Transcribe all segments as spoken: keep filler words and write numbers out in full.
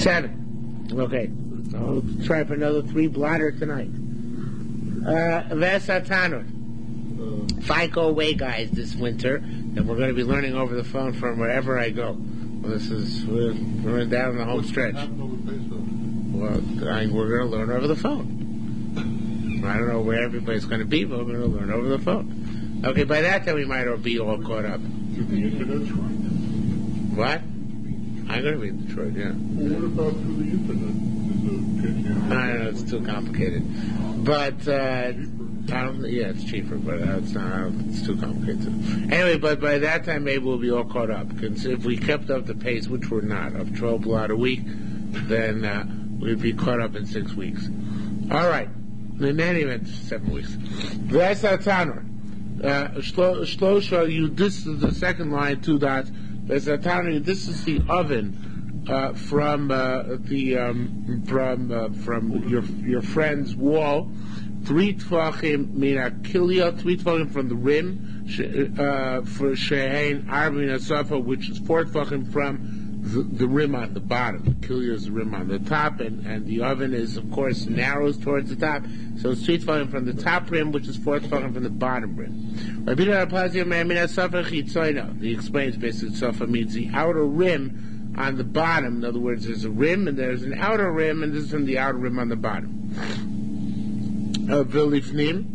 Seven. Okay. I'll try for another three blotter tonight. Uh, Vesatanur. FICO away, guys, this winter, and we're going to be learning over the phone from wherever I go. Well, this is, we're, we're down the home stretch. Well, I, we're going to learn over the phone. I don't know where everybody's going to be, but we're going to learn over the phone. Okay, by that time we might all be all caught up. What? I'm going to be in Detroit, yeah. Well, what about through the internet? I don't know, it's too complicated. But, uh, I don't, yeah, it's cheaper, but uh, it's not, it's too complicated. Anyway, but by that time, maybe we'll be all caught up. Because if we kept up the pace, which we're not, of twelve blot a week, then uh, we'd be caught up in six weeks. All right. In any event, seven weeks. Vesatanur. Shlosha, you, this is the second line, two dots. Vesatanur, this is the oven uh, from uh, the um, from uh, from your your friend's wall. Three tvachim mina kilia, three tvachim from the rim, uh, for shehein arba mina safa, which is four tvachim from the, the rim on the bottom. Kilia is the rim on the top, and, and the oven is, of course, narrows towards the top. So it's three tvachim from the top rim, which is four tvachim from the bottom rim. He explains basically safa means the outer rim on the bottom. In other words, there's a rim and there's an outer rim, and this is from the outer rim on the bottom. Vilifnim,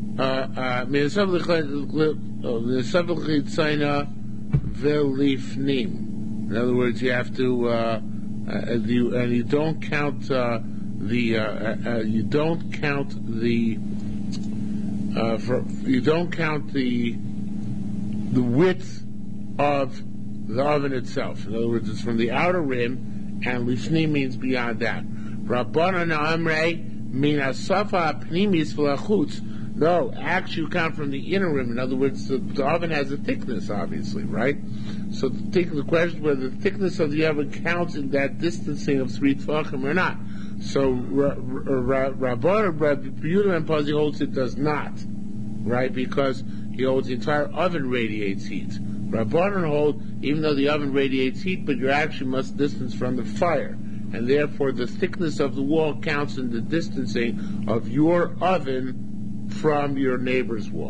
Vilifnim. In other words, you have to, uh, uh, you, and you don't count uh, the, uh, uh, you don't count the, uh, for, you don't count the, the width of the oven itself. In other words, it's from the outer rim, and lifnim means beyond that. Rabbanan Amrei. Mina safa pnimis v'lachutz. No, actually you count from the inner rim. In other words, the, the oven has a thickness, obviously, right? So the, th- the question is whether the thickness of the oven counts in that distancing of three tvachim or not. So Rabban Rabbi Yehuda and Pazi holds it does not, right? Because he holds the entire oven radiates heat. Rabbanan hold even though the oven radiates heat, but you actually must distance from the fire. And therefore the thickness of the wall counts in the distancing of your oven from your neighbor's wall.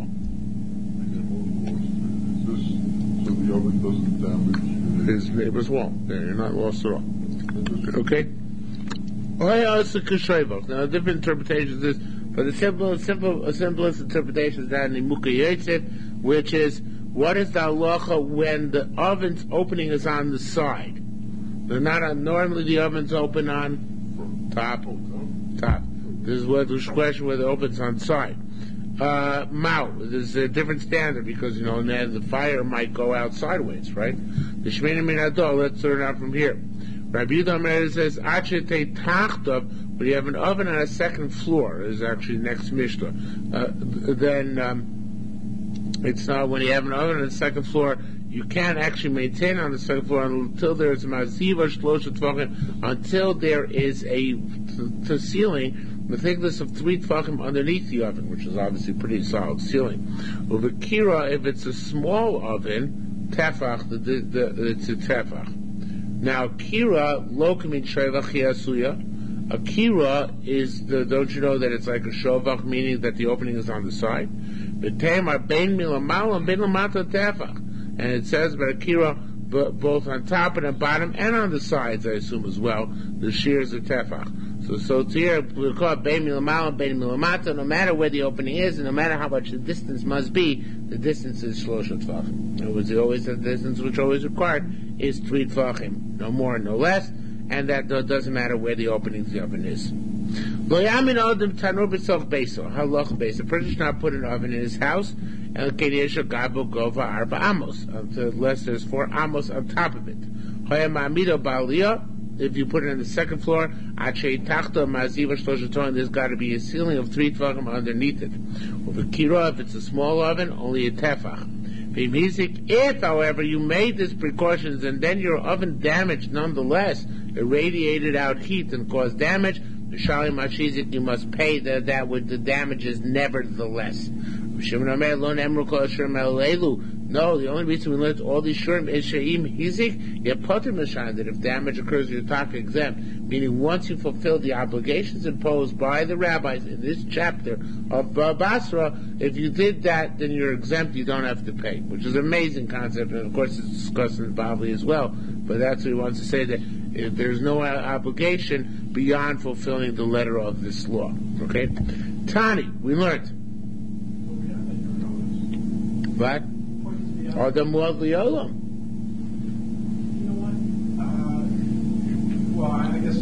So the oven doesn't damage his neighbor's wall. Yeah, you're not lost at all. Okay? Now, a different interpretation is this, but the simple, simple, simplest interpretation is that in the Mukha Yotzef, which is, what is the halacha when the oven's opening is on the side? They're not on, normally the oven's open on top. Top. This is what the question whether it opens on side. Uh, Mao, there's a different standard because, you know, and then the fire might go out sideways, right? The Shemini Min Adol, let's learn out from here. Rabbi Yehuda says, Achete Tachtov, but you have an oven on a second floor, is actually next Mishnah. Uh, then, um, it's not, when you have an oven on the second floor, you can't actually maintain on the second floor until there is a maziva shlosha tvachim, until there is a t- t- ceiling, the thickness of three tvachim underneath the oven, which is obviously pretty solid ceiling. Over kira, if it's a small oven, tefach, the, the, the, it's a tefach. Now, kira, lo kamin shevach yasuya. A kira is, the, don't you know that it's like a shovach, meaning that the opening is on the side? V'teimar bein milamala and bein lamata tefach. And it says about Akira, b- both on top and on bottom, and on the sides, I assume as well, the shears of tefach. So, so here we call it bein milamala, bein milamata. No matter where the opening is, and no matter how much the distance must be, the distance is shlosha tvachim. In other words, always the distance which always required is three tvachim, no more, no less, and that doesn't matter where the opening of the oven is. Lo yamin adam tanur b'sof beiso. Halach beis. A person should not put an oven in his house. Unless there's four amos on top of it. If you put it on the second floor, there's got to be a ceiling of three tvachim underneath it. If it's a small oven, only a tefach. If, however, you made these precautions and then your oven damaged nonetheless, irradiated out heat and caused damage, you must pay the, that with the damages nevertheless. No, the only reason we learned all these shurim is she'im hizik yapoter mashan, that if damage occurs, you're taka exempt. Meaning, once you fulfill the obligations imposed by the rabbis in this chapter of uh, Basra, if you did that, then you're exempt. You don't have to pay, which is an amazing concept, and of course it's discussed in Bavli as well. But that's what he wants to say, that if there's no obligation beyond fulfilling the letter of this law. Okay, Tani, we learned. What? Adam Muad Liolam. You know what? Uh, well, I guess,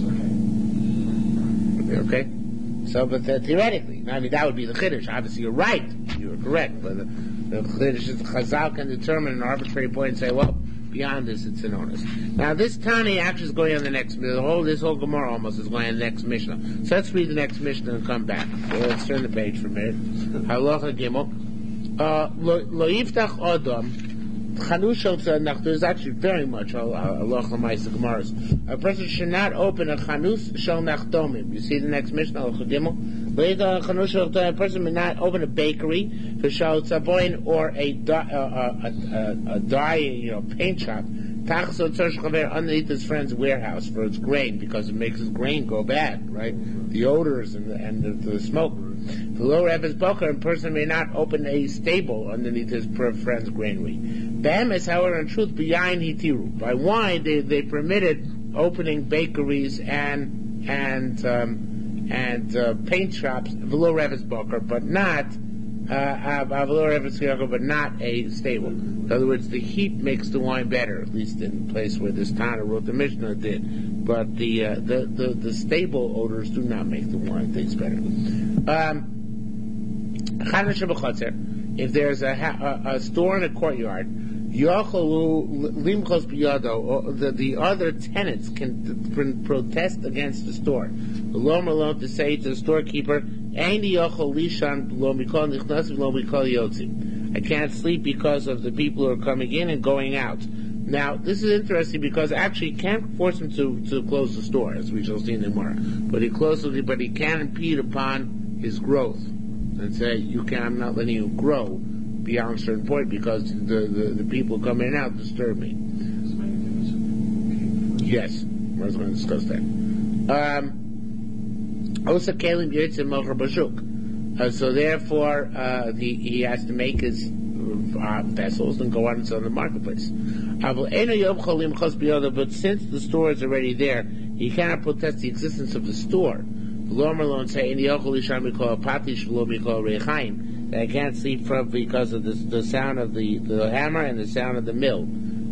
okay. Okay. So, but uh, theoretically, I mean, that would be the Chiddush. Obviously, you're right. You're correct. But the, the Chiddush is the Chazal can determine an arbitrary point and say, well, beyond this, it's an onus. Now, this Tani actually is going on the next, the whole, this whole Gemara almost is going on the next Mishnah. So let's read the next Mishnah and come back. So let's turn the page for a minute. Halacha Gimel. Uh, lo yiftach Adam. Chanus there's actually very much halacha l'maisa gemaras. A person should not open a chanus shel nachdomim. You see the next Mishnah, halacha Gimel. A person may not open a bakery for shal tzavoin or a a, a, a, a dye, you know, paint shop. Underneath his friend's warehouse for its grain, because it makes his grain go bad, right? The odors and the, and the, the smoke. The lower Eves Boker, a person may not open a stable underneath his friend's granary. Be'emes, however, in truth, b'yayin hitiru. By wine, they, they permitted opening bakeries and and um, and uh, paint shops, v'lo Eves Boker, but not uh, but not a stable. In other words, the heat makes the wine better, at least in the place where this Tana wrote the Mishnah did. But the, uh, the, the, the stable odors do not make the wine taste better. Um, if there's a, a, a store in a courtyard, the, the other tenants can protest against the store. Alone to say to the storekeeper, I can't sleep because of the people who are coming in and going out. Now, this is interesting because actually you can't force him to, to close the store, as we shall see in the Gemara. But he closes it, but he can impede upon his growth and say, "You can, I'm not letting you grow beyond a certain point because the, the, the people coming in and out disturb me." Yes, I was going to discuss that. Um, also, Kalim Yitzim Mocher Bashuk. So therefore, uh, the, he has to make his uh, vessels and go out and sell in the marketplace. But since the store is already there, he cannot protest the existence of the store. The Lord alone say, that I can't sleep from because of the, the sound of the, the hammer and the sound of the mill.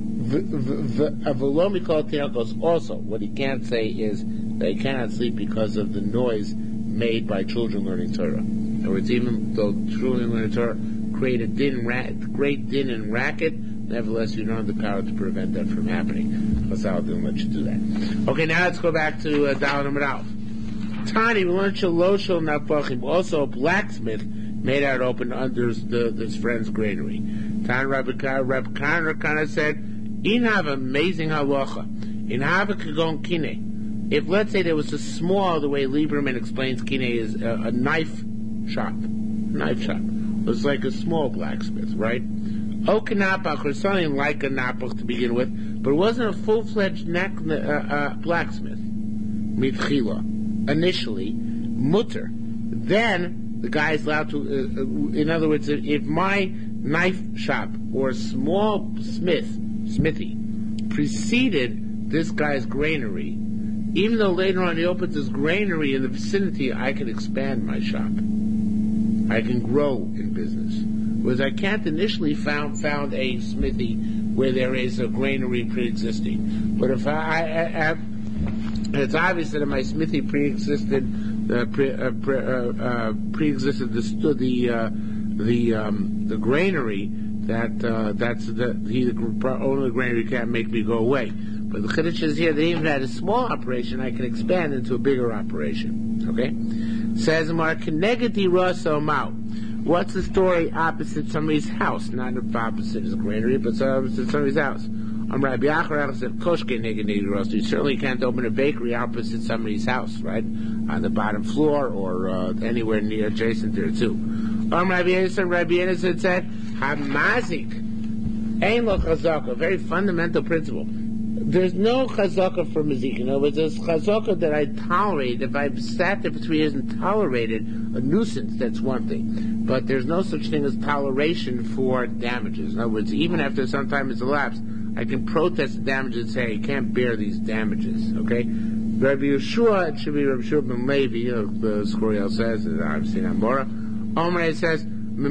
Also, what he can't say is that he cannot sleep because of the noise made by children learning Torah. In other words, even though children learning Torah create a din, ra- great din and racket, nevertheless, you don't have the power to prevent that from happening. Chazal didn't let you do that. Okay, now let's go back to uh, Daled Amud Aleph. Tani, we learned shaloshel nafachim. Also, a blacksmith made out open under the, his friend's granary. Tani Rabbi Kana said, "In have amazing halacha. In have a kagon kine. If let's say there was a small, the way Lieberman explains kine is a, a knife shop, knife shop. It's like a small blacksmith, right? Okanapach or something like a napach to begin with, but it wasn't a full-fledged neck, uh, uh, blacksmith. Mitchila. Initially, mutter. Then the guy is allowed to. Uh, uh, in other words, if my knife shop or small smith, smithy, preceded this guy's granary, even though later on he opens his granary in the vicinity, I can expand my shop. I can grow in business. Whereas I can't initially found found a smithy where there is a granary pre-existing. But if I, I, I, I it's obvious that if my smithy pre-existed, uh, pre, uh, pre, uh, uh, pre-existed the the uh, the um, the granary, that uh, that's the he the owner of the granary can't make me go away. But the Chiddush is here that even at a small operation, I can expand into a bigger operation. Okay, says Mar Kenegati Raso Mau. What's the story opposite somebody's house? Not opposite his granary, but opposite somebody's house. I'm Rabbi Achar said, Koshke Negati Raso. You certainly can't open a bakery opposite somebody's house, right? On the bottom floor or uh, anywhere near adjacent there too. Um, Rabbi Yisrael, Rabbi Yisrael said, Hamazik Ein lo chazaka, a very fundamental principle. There's no chazaka for mazik. In other words, there's chazaka that I tolerate. If I've sat there for three years and tolerated a nuisance, that's one thing. But there's no such thing as toleration for damages. In other words, even after some time has elapsed, I can protest the damages and say, I can't bear these damages. Okay? Rabbi Yeshua, it should be Rabbi Yeshua ben Levi, you know, the Skoriel says, I've seen Amora. Omar says,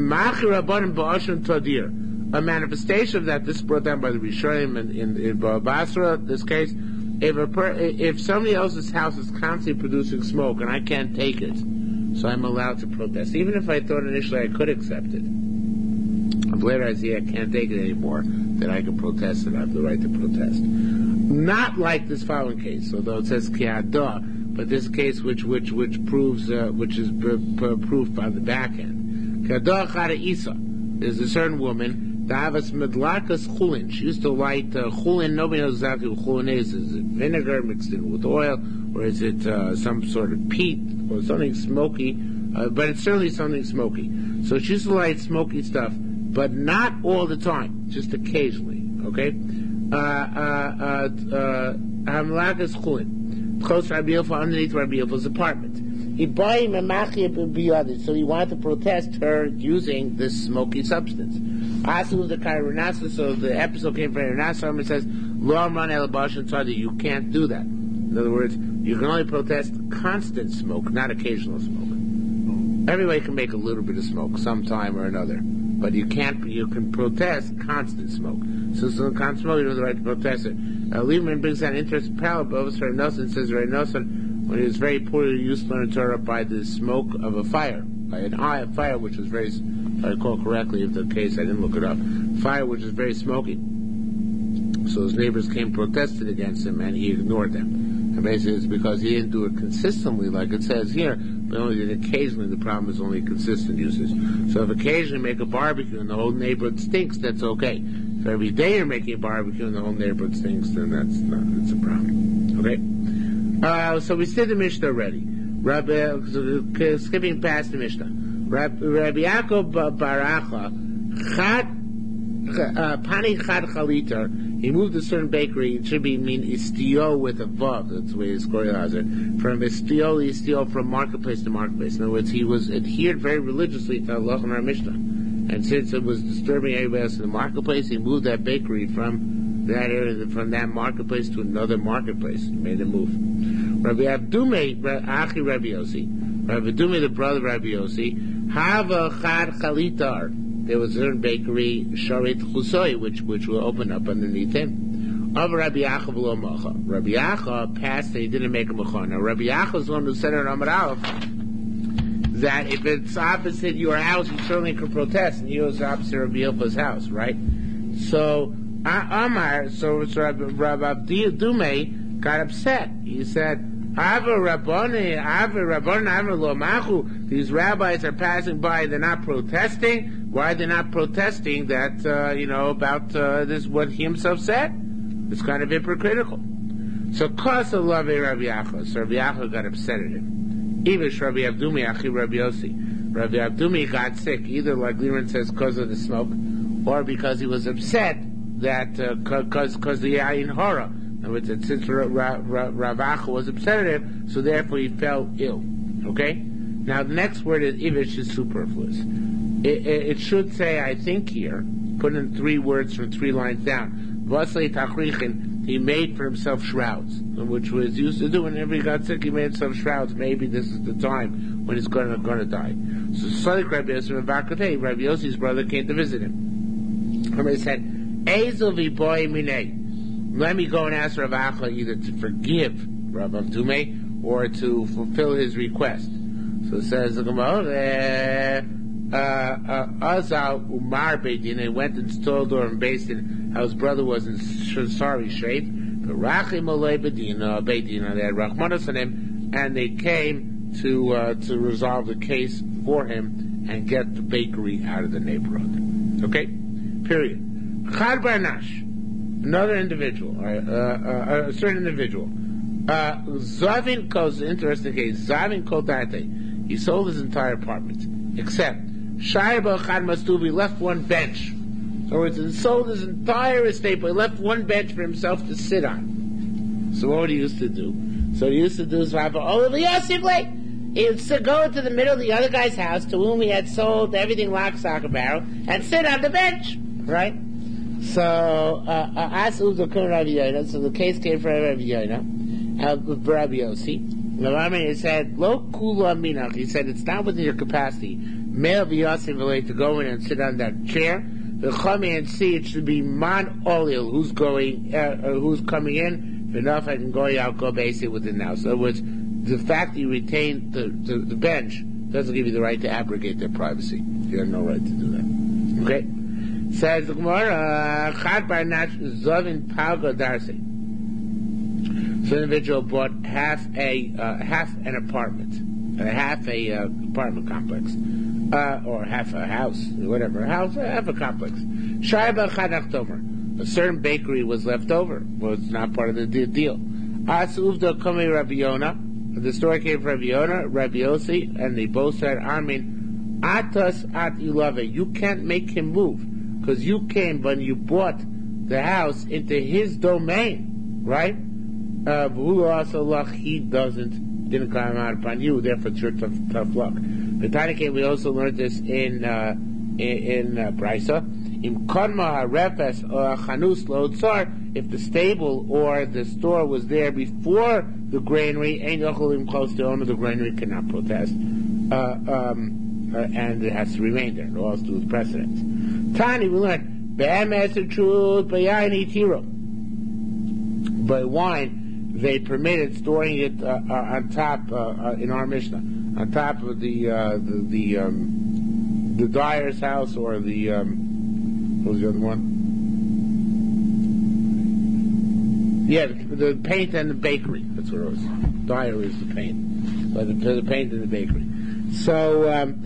a manifestation of that, this is brought down by the Rishonim in, in, in Basra, this case, if a per, if somebody else's house is constantly producing smoke and I can't take it, so I'm allowed to protest. Even if I thought initially I could accept it. If later I see I can't take it anymore, then I can protest and I have the right to protest. Not like this following case, although it says Kiadah, but this case which which which proves uh, which is b- b- proof on the back end. Kiadah Chada Isa. There's a certain woman. Davas medlakas chulin. She used to light uh, chulin. Nobody knows exactly what chulin is. Is it vinegar mixed in with oil, or is it uh, some sort of peat or something smoky? Uh, but it's certainly something smoky. So she used to light smoky stuff, but not all the time, just occasionally. Okay. Hamlakas chulin. Close Rabbi Yofa, underneath Rabbi Yofa's apartment. He bought him a machia b'yadid, so he wanted to protest her using this smoky substance. Asu the Kairanasa, so the episode came from Kairanasa, and it says, Lo Amran El Bashan Tzadi, you can't do that. In other words, you can only protest constant smoke, not occasional smoke. Everybody can make a little bit of smoke sometime or another, but you can't, you can protest constant smoke. So, so constant smoke, you don't have the right to protest it. Uh, Lieberman brings out an interesting parallel, but Ray Nelson says, Ray Nelson, when he was very poorly used to learn Torah by the smoke of a fire, by an eye of fire, which was very, if I recall correctly, if the case, I didn't look it up, fire which was very smoky. So his neighbors came protested against him, and he ignored them. And basically it's because he didn't do it consistently, like it says here, but only did occasionally. The problem is only consistent usage. So if occasionally make a barbecue and the whole neighborhood stinks, that's okay. If every day you're making a barbecue and the whole neighborhood stinks, then that's not, that's a problem. Okay? Uh, so we said the Mishnah already. Rabbi, uh, skipping past the Mishnah. Rabbi, Rabbi Yaakov Baracha, Chad, uh, Pani Chad Chalitar, he moved a certain bakery, it should be mean istio with a vav, that's the way his Korea has it, from istio to istio, from marketplace to marketplace. In other words, he was adhered very religiously to Allah and our Mishnah. And since it was disturbing everybody else in the marketplace, he moved that bakery from that area, from that marketplace to another marketplace. He made a move. Rabbi Abdume, Achi Rabbi Yossi, Rabbi Abdume, the brother of Rabbi Yossi, Hava Chad Chalitar. There was a certain bakery, Sharit Chusoi, which which will open up underneath him. Of Rabbi Yaakov lo Macha. Rabbi Yaakov passed, they didn't make a Macha. Now Rabbi Yaakov is the one who said in Amar Aleph that if it's opposite your house, you certainly can protest, and yours is opposite Rabbi Yofa's house, right? So Amar, so Rabbi Abdume got upset. He said, Ava Rabboni, Ava Rabboni, Ava Lo Machu. These rabbis are passing by, they're not protesting. Why they're not protesting that, uh, you know, about uh, this, what he himself said? It's kind of hypocritical. So, Kosa Love Rabbi Yaakov. So Rabbi Yaakov got upset at him. Ivish Rabbi Abdumi, Achi Rabbi Yossi. Rabbi Abdumi got sick, either like Liran says, because of the smoke, or because he was upset that, because uh, because the Ayin Hora. In other words, that since Rav Acha was upset at him, so therefore he fell ill. Okay? Now the next word is Ivish is superfluous. It, it, it should say, I think here, put in three words from three lines down. Vasei Tachrichin, he made for himself shrouds, which was used to do whenever he got sick, he made himself shrouds. Maybe this is the time when he's going to, going to die. So Sadik Rabbi Yossi and Bakatei, Rabbi Yossi's brother came to visit him. Remember he said, Ezel v'boy minei. Let me go and ask Rav Acha either to forgive Rav Avdume or to fulfill his request. So it says, Azal Umar Beidin, and went and told her and based in how his brother was in sorry shape. But Rachim Olei Bedina, Beidina, they had Rachmanas on him, and they came to uh, to resolve the case for him and get the bakery out of the neighborhood. Okay? Period. Chad Barnash. Another individual, uh, uh, a certain individual. Uh, Zavin calls an interesting case. Zavin Kodate. He sold his entire apartment, except Shayba Chad Mastubi left one bench. In other words, he sold his entire estate, but he left one bench for himself to sit on. So what would he used to do? So what he used to do is, oh, he would sit, go into the middle of the other guy's house to whom he had sold everything lock, stock, and barrel, and sit on the bench, right? So, uh, uh, so the case came from Rabbi Yonah, uh, with Rabbi Yossi. He said, Lo kula minach. He said, it's not within your capacity. Male v'yasim to go in and sit on that chair. The chami and see it should be man olil, who's going, uh, uh, who's coming in. Enough, I can go out, go basically within now. So, in other words, the fact that you retain the, the, the bench doesn't give you the right to abrogate their privacy. You have no right to do that. Okay? Says the Gemara, Chad Bar Nach Zovin Palga Darsi. So an individual bought half a uh, half an apartment, uh, half a uh, apartment complex, uh, or half a house, whatever, house, uh, half a complex. Shaiba Chanach Tomer. A certain bakery was left over, was not part of the deal. As Uvda Kame Rabbi Yonah. The story came from Rabbi Yonah, Rabbi Yossi, and they both said, Armin, Atas at Ilave. You can't make him move. Because you came when you bought the house into his domain, right? Uh, he doesn't, didn't come out upon you, therefore it's your tough, tough luck. The Tanya came, we also learned this in, uh, in, in uh, Brisa. Im Karma Harefes or Chanus Lotzar, if the stable or the store was there before the granary, Ein Yocholim close to owner, the granary cannot protest. Uh, um, uh, and it has to remain there. It all has to do with precedence. Tani, we learned, Be'emes the truth, Be'yayin Itiro. By wine, they permitted storing it uh, uh, on top, uh, uh, in our Mishnah, on top of the, uh, the, the, um, the dyer's house or the, um, what was the other one? Yeah, the, the paint and the bakery. That's what it was. Dyer is the paint. So the, the paint and the bakery. So, um,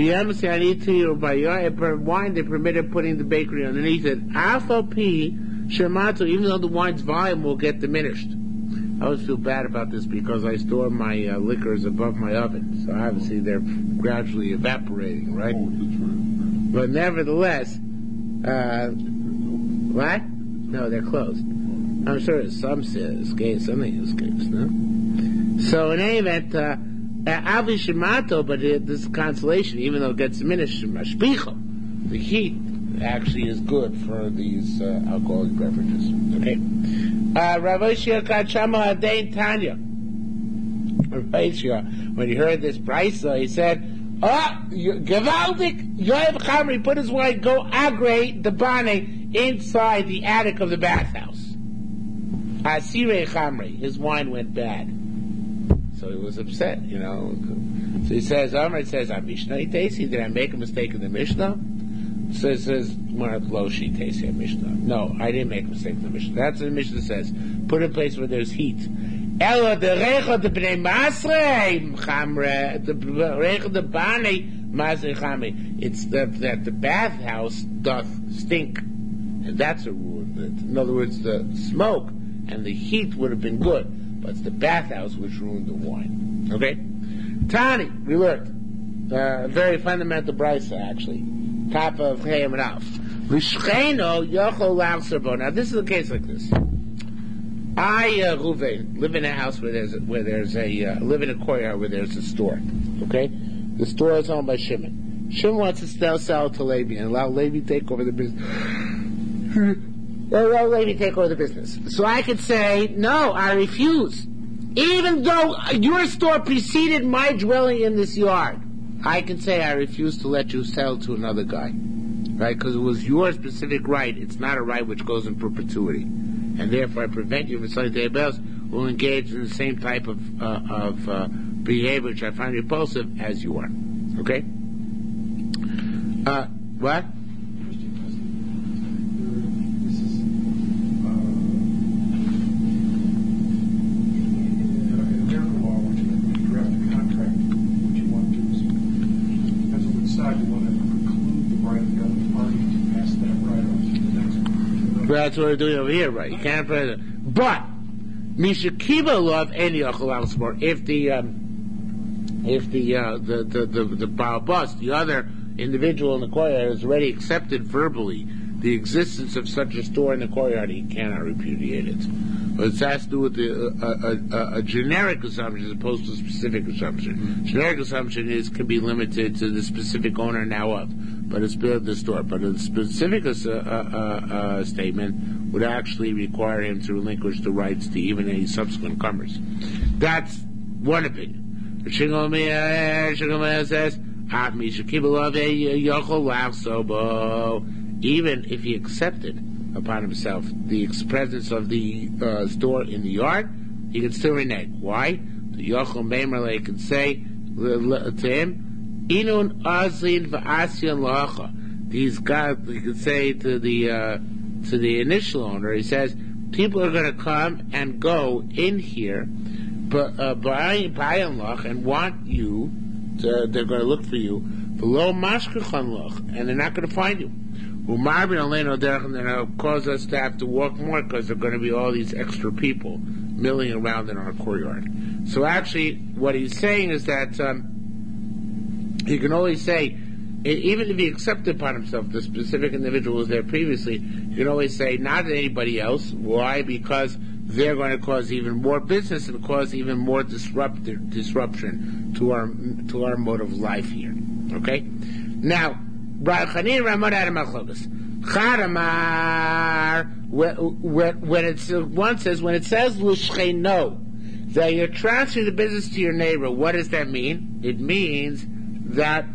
or wine, they permitted putting the bakery underneath it. Alpha P Shemato, even though the wine's volume will get diminished. I always feel bad about this because I store my uh, liquors above my oven, so obviously they're gradually evaporating, right? Oh, that's right. But nevertheless, uh, what? No, they're closed. I'm sure there's some escapes, something escapes, no? So in any event, uh, Avi Shemato, but it, this is consolation, even though it gets diminished, Mashpicho, the heat actually is good for these uh, alcoholic beverages. Okay. Rav Oshia Kachama Adain Tanya. Rav Oshia, when he heard this brisa, he said, "Oh, Gavaldik Yoav Chamri put his wife go agre the bane inside the attic of the bathhouse. Asire Chamri, his wine went bad." So he was upset, you know. So he says, Amr says, "I'm Mishnah Tasi. Did I make a mistake in the Mishnah?" So it says, Loshi Tasi Mishnah. No, I didn't make a mistake in the Mishnah. That's what the Mishnah says. Put in a place where there's heat. Ella the recha the bnei masrei chamre the recha the bnei masrei chamre. It's that that the bathhouse doth stink, and that's a rule. In other words, the smoke and the heat would have been good. But it's the bathhouse which ruined the wine. Okay? Tani, we learned. Uh, very fundamental brisa, actually. Top of Chayim and Alf. L'shcheino yochol l'achserbo. Now, this is a case like this. I, uh, Ruvain, live in a house where there's a, where there's a, uh, live in a courtyard where there's a store. Okay? The store is owned by Shimon. Shimon wants to sell, sell to Levi and allow Levi to take over the business. Allow Levi take over the business. So I could say, no, I refuse. Even though your store preceded my dwelling in this yard, I can say I refuse to let you sell to another guy. Right? Because it was your specific right. It's not a right which goes in perpetuity. And therefore I prevent you from selling to anybody else who will engage in the same type of, uh, of uh, behavior which I find repulsive as you are. Okay? Uh, what? That's what we're doing over here, right? You can't put it. But Mishakiva love any Achal if the um, if the uh, the the the, the Baal Bus, the other individual in the choir, has already accepted verbally the existence of such a store in the courtyard, he cannot repudiate it. But it has to do with the, uh, a, a, a generic assumption as opposed to a specific assumption. Mm-hmm. Generic assumption is can be limited to the specific owner now of, but it's built the store. But a specific uh, uh, uh, statement would actually require him to relinquish the rights to even any subsequent comers. That's one opinion. Shingal says, even if he accepted upon himself the presence of the uh, store in the yard, he can still renege. Why? The Yochel Meimerle can say to him, Inun Azlin v'Asyan Lacha. These guys, he can say to the uh, to the initial owner, he says, people are going to come and go in here, but uh, by by Lach, and want you. To, they're going to look for you below Mashkechan Lach, and they're not going to find you. Umarbin Aleino Derech, and they'll cause us to have to walk more because there are going to be all these extra people milling around in our courtyard. So actually, what he's saying is that um, he can only say, even if he accepted upon himself the specific individual who was there previously, he can always say not anybody else. Why? Because they're going to cause even more business and cause even more disrupt disruption to our to our mode of life here. Okay. Now, when it's one says when it says l'shcheino that you're transferring the business to your neighbor, what does that mean? It means that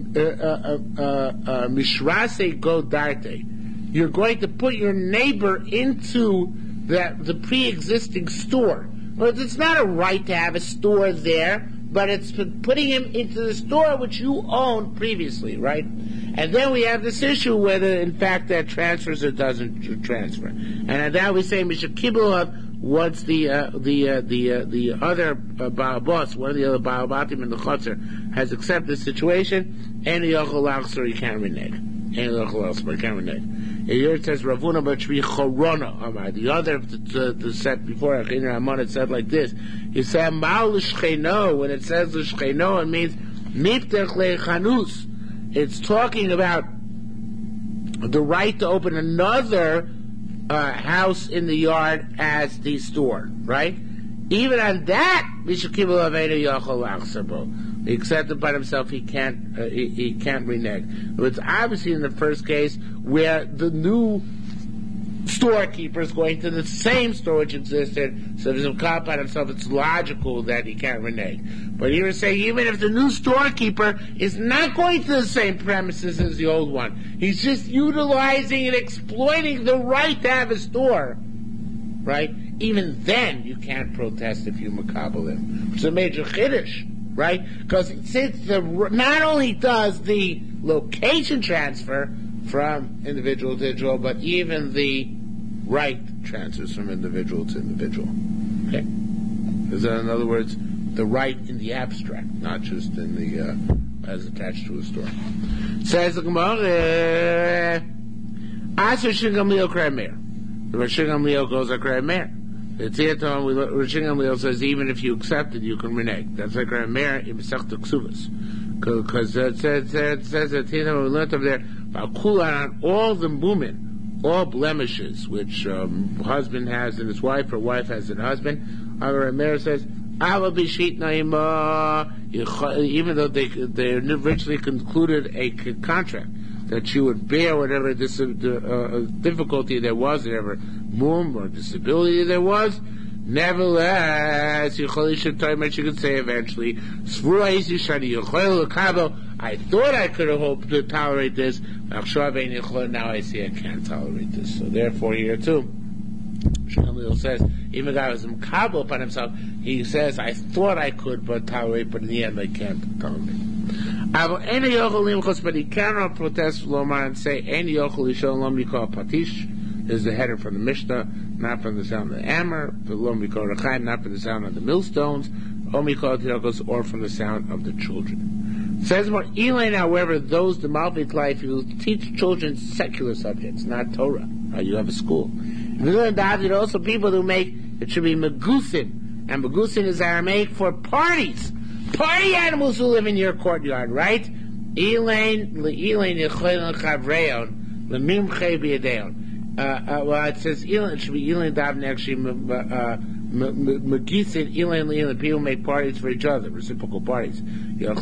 mishrase go darte. You're going to put your neighbor into that the pre-existing store. Well, it's not a right to have a store there, but it's putting him into the store which you owned previously, right? And then we have this issue whether, in fact, that transfers or doesn't transfer. And now we say Misha Kibbutz, once the uh, the uh, the uh, the other uh, boss, one of the other Ba'abatim in the Chotzer, has accepted the situation, and the Yochel Lachser, he can't renege. And the Yochel Lachser, he can't renege. Here it says Ravuna B'Shvi Chorona Amar. The other the, the set before Achin Ramon, it said like this. He said Mal L'Shcheino. When it says L'Shcheino, it means Miftech Le'Chanus. It's talking about the right to open another uh, house in the yard as the store, right? Even on that, Mishakibul Aveda Yochel Lachsabo. He accepted by himself, he can't, uh, he, he can't renege. It's obviously in the first case where the new storekeeper is going to the same store which existed, so there's a cop on himself, it's logical that he can't renege. But here is saying, even if the new storekeeper is not going to the same premises as the old one, he's just utilizing and exploiting the right to have a store, right? Even then, you can't protest if you makabel him. It's a major chiddush. Right? Because since the not only does the location transfer from individual to individual, but even the right transfers from individual to individual. Okay? Is that, in other words, the right in the abstract, not just in the uh, as attached to a store. Says the Gemara, Asher Shingamliel Kramer. The Shingamliel goes a Kramer. The Tziaton, Rishon Gamliel says, even if you accept it, you can renege. That's like our Mer in Masechta Ksuvas. Because it says, it says that Tziaton, we learned over there, on all the mumin, all blemishes, which um, husband has in his wife, or wife has in husband. Our Mer says, I will be sheet naima, even though they they originally concluded a contract that you would bear whatever dis- uh, difficulty there was, whatever mum or disability there was. Nevertheless, you could say eventually, I thought I could have hoped to tolerate this, now I see I can't tolerate this. So therefore here too, Shalil says, even a guy who was mekabel upon himself, he says, I thought I could but tolerate, but in the end I can't tolerate. But he cannot protest Lomar and say, Any Yochel Yishon Lom Yikol Patish is the header from the Mishnah, not from the sound of the hammer, the Lom Yikol Rechaim, not from the sound of the millstones, Om Yikol Tirokos, or from the sound of the children. It says more, Elaine, however, those the Malvit life, you will teach children secular subjects, not Torah. Right? You have a school. There are also people who make, it should be Megusin, and Megusin is Aramaic for parties. Party animals who live in your courtyard, right? Elaine, Elaine, Lemimche b'yadeon. Uh, uh, well, it says Elin, it should be Elin Davin actually, Magisid, Elin, Elin, people make parties for each other, reciprocal parties. Their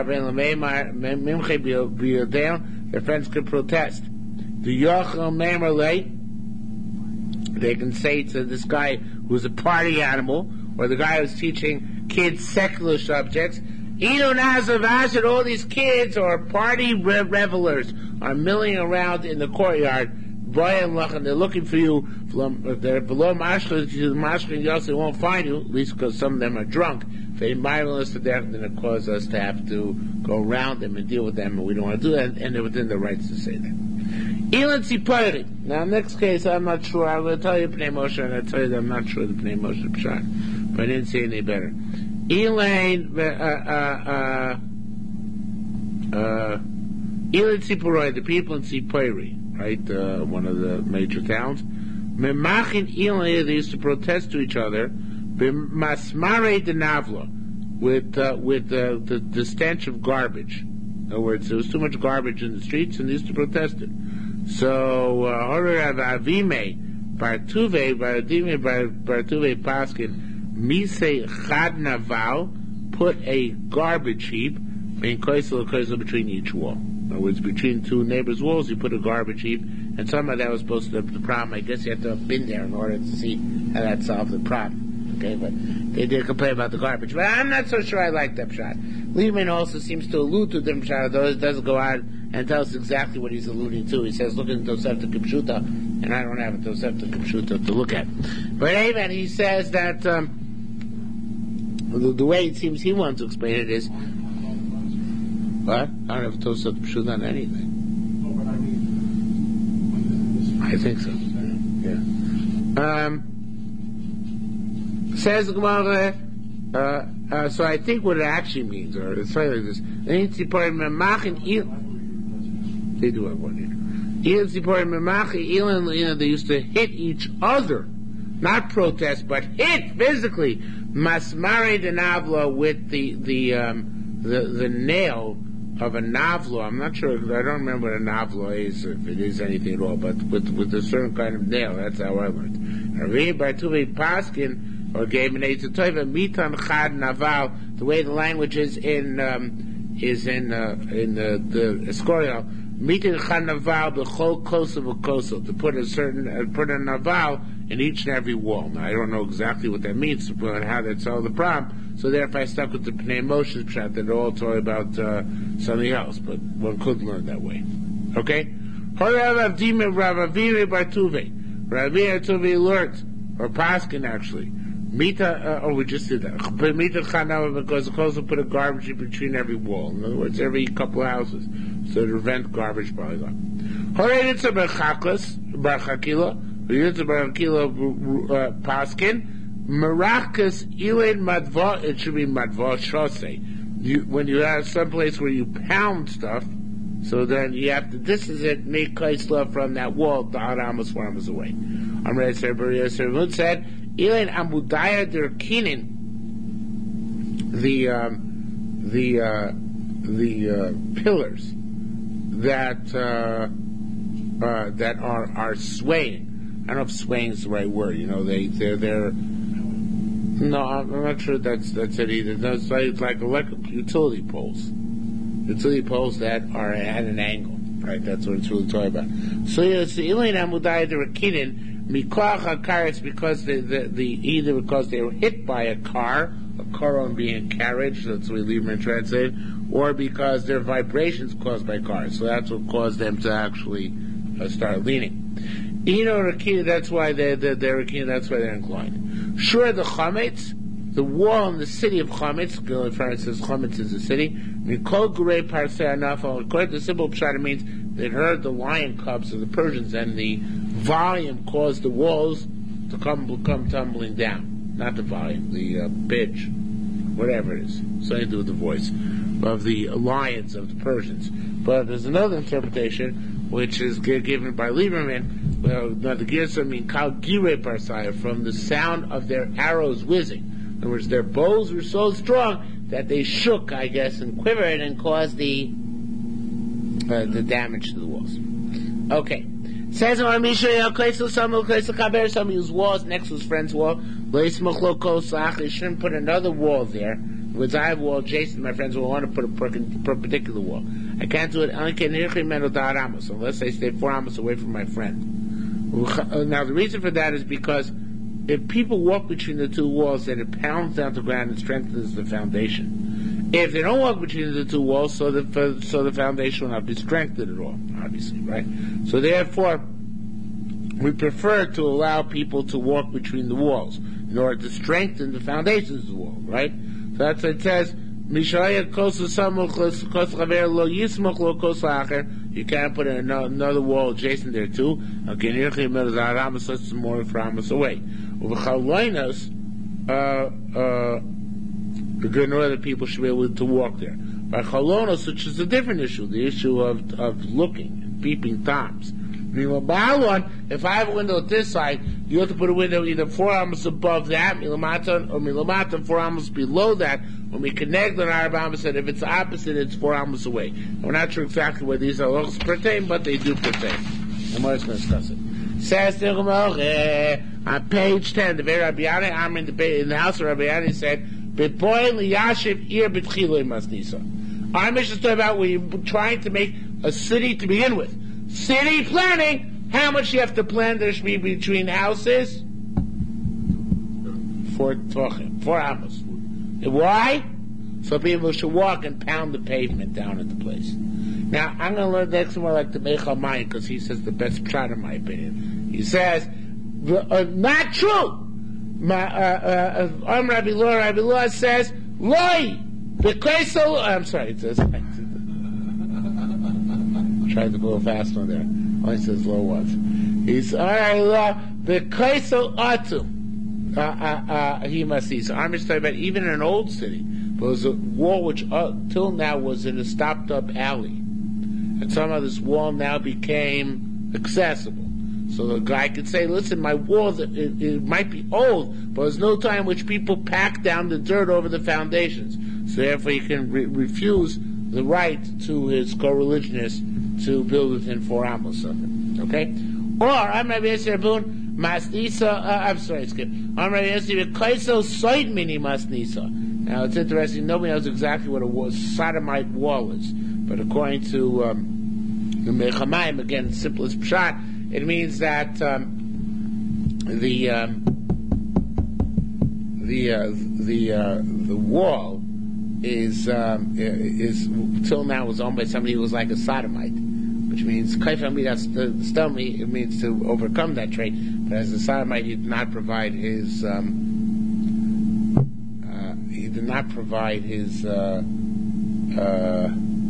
friends could protest. The Yochel Memerle, they can say to this guy who's a party animal, or the guy who's teaching kids secular subjects, Inu Nazavash, and all these kids or party re- revelers are milling around in the courtyard. Brian Lach, and they're looking for you. They're below Mashkin, Mashkin Yosef won't find you, at least because some of them are drunk. If they mindless to death, then it causes us to have to go around them and deal with them, and we don't want to do that, and they're within their rights to say that. Elin Tzipori. Now, next case, I'm not sure. I'm going to tell you Pnei Moshe, and I'll tell you that I'm not sure the Pnei Moshe Pshat, but I didn't say any better. Elin, uh, uh, uh, uh, Elin Tzipori, the people in Tzipori. Right, uh, one of the major towns. Memachin Ilay, they used to protest to each other. B'masmare de Navla, with uh, with uh, the the stench of garbage. In other words, there was too much garbage in the streets, and they used to protest it. So, Horav Avime Bartuve Baradime Bartuve Paskin Mise Chad Naval, put a garbage heap between koisel koisel between each wall. In other words, between two neighbors' walls, you put a garbage heap, and somehow that was supposed to be the problem. I guess you have to have been there in order to see how that solved the problem. Okay, but they did complain about the garbage. But I'm not so sure I like that shot. Lehman also seems to allude to them shot, though it doesn't go out and tell us exactly what he's alluding to. He says, look at Tosefta Kipshuta, and I don't have a Tosefta Kipshuta to look at. But anyway, he says that um, the, the way it seems he wants to explain it is, what? I don't have a Tosefta Kipshuta on anything. No, but I mean, I think so. Yeah. Um, says the Gemara, uh, uh, so I think what it actually means, or it's like this, they do have one here. They used to hit each other, not protest, but hit physically. Masmare de Navla, with the the um, the the nail of a navla. I'm not sure, I don't remember what a navla is, if it is anything at all, but with with a certain kind of nail. That's how I learned. Rav Bartuve Paskin, or gave an Eitz Tova, Mitan Chad Naval. The way the language is in um, is in uh, in the the Escorial, Mitan Chad Naval b'chol kosa v'kosa, to put a certain uh, put a naval in each and every wall. Now I don't know exactly what that means, but how that solved the problem. So therefore I stuck with the Pnei Moshe's pshat that all talk about uh, something else, but one could learn that way. Okay? Horav Avdime Rav Avire Bartuve. Rav Avire Bartuve learned, or Paskin actually. Mita, uh, oh, we just did that. But Mita Chanav, because the clothes will put a garbage in between every wall. In other words, every couple of houses. So to prevent garbage probably gone. Horav Barchaklas, Barchakila, Barchakila Paskin. Marakas Ilin Madva, it should be Madva Shosei. You, when you have some place where you pound stuff, so then you have to, this is it, make kaisla from that wall, the Haramas farmers away. Amrei Serberia Servut said, Ilin Amudaya der Kinin, the, um, the, uh, the, uh, pillars that, uh, uh, that are, are swaying. I don't know if swaying is the right word, you know, they, they're, they're, no, I'm not sure that's that's it either. That's like, it's like electric utility poles, utility poles that are at an angle, right? That's what it's really talking about. So it's the Ilin Amudai de Rakinin Mikoach HaKar. It's because the, the the either because they were hit by a car, a karon being carriage. That's what Lieberman translated, or because their vibrations caused by cars. So that's what caused them to actually uh, start leaning. You know, Rakina. That's why they're they're, they're Rakina. That's why they're inclined. Sure, the Chametz, the wall in the city of Chametz, Gilad Farad says Chametz is a city. Mikol Gurei Parsei Anafal, according to the simple pshat, it means they heard the lion cubs of the Persians, and the volume caused the walls to come come tumbling down. Not the volume, the uh, pitch, whatever it is, something to do with the voice of the lions of the Persians. But there's another interpretation which is given by Lieberman. Well, now the Girsa mean Kal Gire Parsaya, from the sound of their arrows whizzing. In other words, their bows were so strong that they shook, I guess, and quivered and caused the uh, the damage to the walls. Okay. Says on Misha, some use walls next to his friend's wall. You shouldn't put another wall there. With I have a wall, Jason, my friends will want to put a perpendicular wall. I can't do it unless I stay four amos away from my friend. Now the reason for that is because if people walk between the two walls, then it pounds down to the ground and strengthens the foundation. If they don't walk between the two walls, so the so the foundation will not be strengthened at all, obviously, right? So therefore, we prefer to allow people to walk between the walls in order to strengthen the foundations of the wall, right? So that's what it says. You can't put another wall adjacent there too. More for amos away. Uh, uh, in order that people should be able to walk there. By chalonos, which is a different issue, the issue of of looking and beeping toms. If I have a window at this side, you have to put a window either four amos above that, milamata, or milamata, four amos below that. When we connect on our amos, and if it's opposite, it's four amos away. We're not sure exactly where these are pertain, but they do pertain. And we're going to discuss it. Says the uh, on page ten, the very Rabbi Yanai, I'm in the in the house of Rabbi Yanai said, "Bepoil liyashiv ir betchiloi masnisa." Our mission is talking about when you're trying to make a city to begin with. City planning. How much you have to plan there should be between houses? Four tochim, four amos. Why? So people should walk and pound the pavement down at the place. Now, I'm going to learn next more like the Meichel Mayim, because he says the best shot in my opinion. He says, uh, not true. My, uh, uh, um, Rabbi Law, Rabbi Law says, Loi, Bekesel, I'm sorry, it says, I tried to go fast on there. Only says low once. He's, alright, Law, Bekesel Atu. Uh, uh, uh, he must see. So I'm just talking about even in an old city, there was a wall which uh, till now was in a stopped up alley. And somehow this wall now became accessible. So the guy could say, listen, my wall, it, it might be old, but there's no time in which people pack down the dirt over the foundations. So therefore he can re- refuse the right to his co-religionists to build within four amos of it. Okay? Or, I'm Rabbi Yisrael Boone, Masnisa, uh, I'm sorry, skip. I'm Rabbi Yisrael, Kaiso Soid Mini Masnisa. Now it's interesting, nobody knows exactly what a wall, sodomite wall is. But according to um, the Meichel Mayim, again, simplest pshat, it means that um, the um, the uh, the uh, the wall is um, is till now was owned by somebody who was like a sodomite, which means kaifam midas stomach. It means to overcome that trait. But as a sodomite, he did not provide his um, uh, he did not provide his. Uh, uh,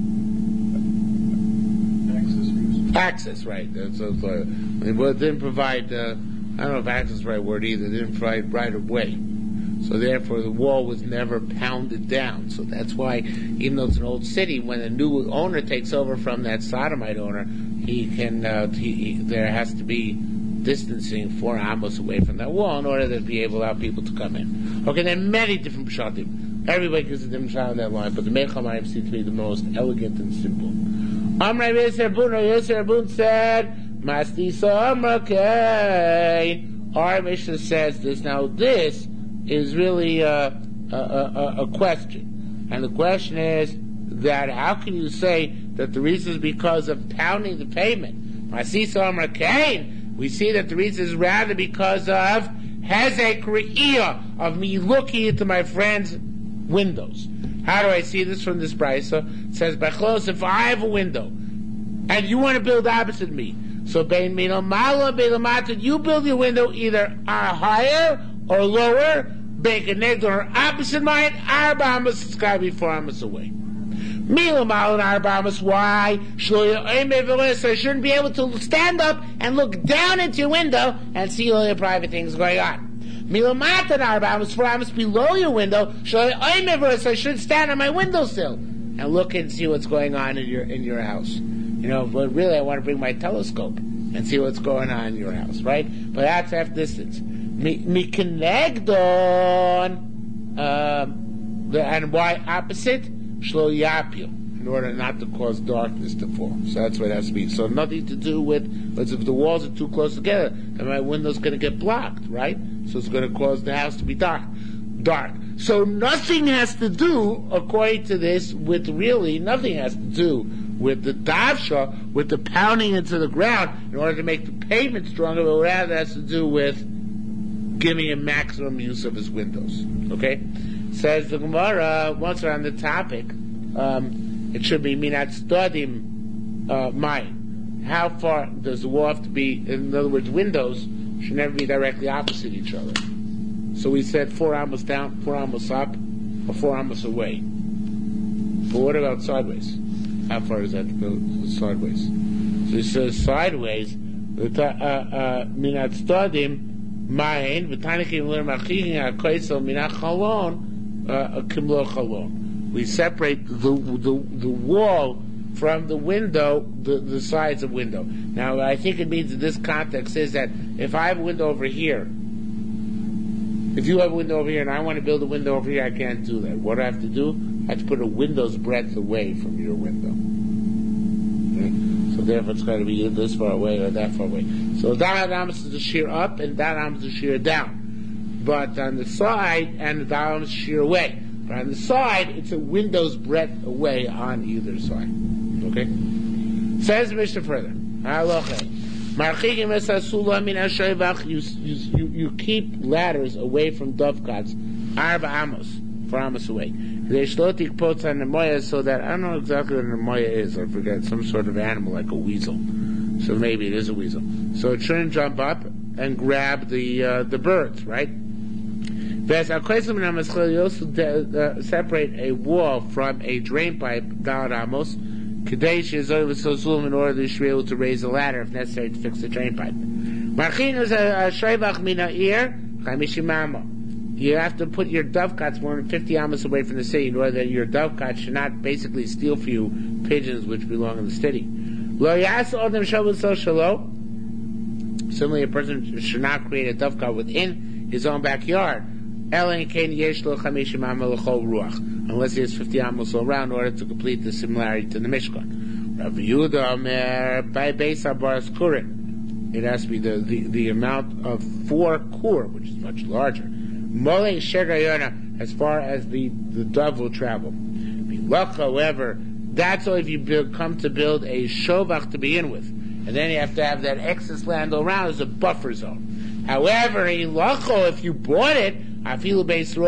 Access, right. So, so, it didn't provide, uh, I don't know if access is the right word either, they didn't provide right of way. So therefore the wall was never pounded down. So that's why, even though it's an old city, when a new owner takes over from that sodomite owner, he can, uh, he, he, there has to be distancing four amos away from that wall in order to be able to allow people to come in. Okay, there are many different pshatim. Everybody gives a different pshat on that line, but the Meichel Mayim seems to be the most elegant and simple. Amr Yisrael Bun, Yisrael Bun said, Mastisa Amrakein. Our Mishnah says this. Now this is really a, a, a, a question. And the question is that how can you say that the reason is because of pounding the pavement? Mastisa Amrakein. We see that the reason is rather because of Hezek Re'iyah, of me looking into my friend's windows. How do I see this from this brisa? It says, Bechlos, if I have a window, and you want to build opposite me, so Bein Mino Mala, Bein Lamata, you build your window either higher or lower, Bein Kenegdon or opposite mine, Arba Amos, it's got to be four Amos away. Mila Mala and Arba Amos, why? So I shouldn't be able to stand up and look down into your window and see all your private things going on. Milamatan arba amos, four amos below your window. So I should stand on my windowsill and look and see what's going on in your in your house. You know, but really, I want to bring my telescope and see what's going on in your house, right? But that's half distance. Mi kenegdon, and why opposite? Shlo yapil. in order not to cause darkness to fall. So that's what it has to be. So nothing to do with, but if the walls are too close together, then my window's going to get blocked, right? So it's going to cause the house to be dark. Dark. So nothing has to do, according to this, with really, nothing has to do with the davsha, with the pounding into the ground in order to make the pavement stronger, but rather has to do with giving him maximum use of his windows. Okay? Says the Gemara, once we're on the topic, um, it should be minat stadim uh, mine. How far does the wall have to be? In other words, windows should never be directly opposite each other. So we said four amos down, four amos up, or four amos away. But what about sideways? How far is that to go sideways? So he says sideways, minat stadim mine, v'tanikim l'machigin ha'koisel minat chalon, kimlo chalon. We separate the, the the wall from the window, the, the sides of window. Now, I think it means in this context is that if I have a window over here, if you have a window over here and I want to build a window over here, I can't do that. What do I have to do? I have to put a window's breadth away from your window. Okay? So therefore it's got to be this far away or that far away. So that amos is the shear up and that amos is the shear down. But on the side, and the that amos is shear away. But on the side, it's a window's breadth away on either side. Okay? Says the Mishnah further. Halacha. You, you, you keep ladders away from dovecats, arba amos, four amos away. So that, I don't know exactly what a nemoya is, I forget, some sort of animal like a weasel. So maybe it is a weasel. So it shouldn't jump up and grab the uh, the birds, right? You also separate a wall from a drain pipe, dalad amos, in order to be able to raise a ladder if necessary to fix the drain pipe. You have to put your dovecots more than fifty amos away from the city in order that your dovecots should not basically steal for you pigeons which belong in the city. Similarly, a person should not create a dovecot within his own backyard unless he has fifty amos around in order to complete the similarity to the Mishkan. Rav Yehuda Omer, by Beis Baras Kurin, it has to be the, the, the amount of four kur, which is much larger. Mole Shegayona, as far as the, the dove will travel. Luck, however, that's all if you build, come to build a shovach to begin with. And then you have to have that excess land around as a buffer zone. However, in Lacho, if you bought it, even if the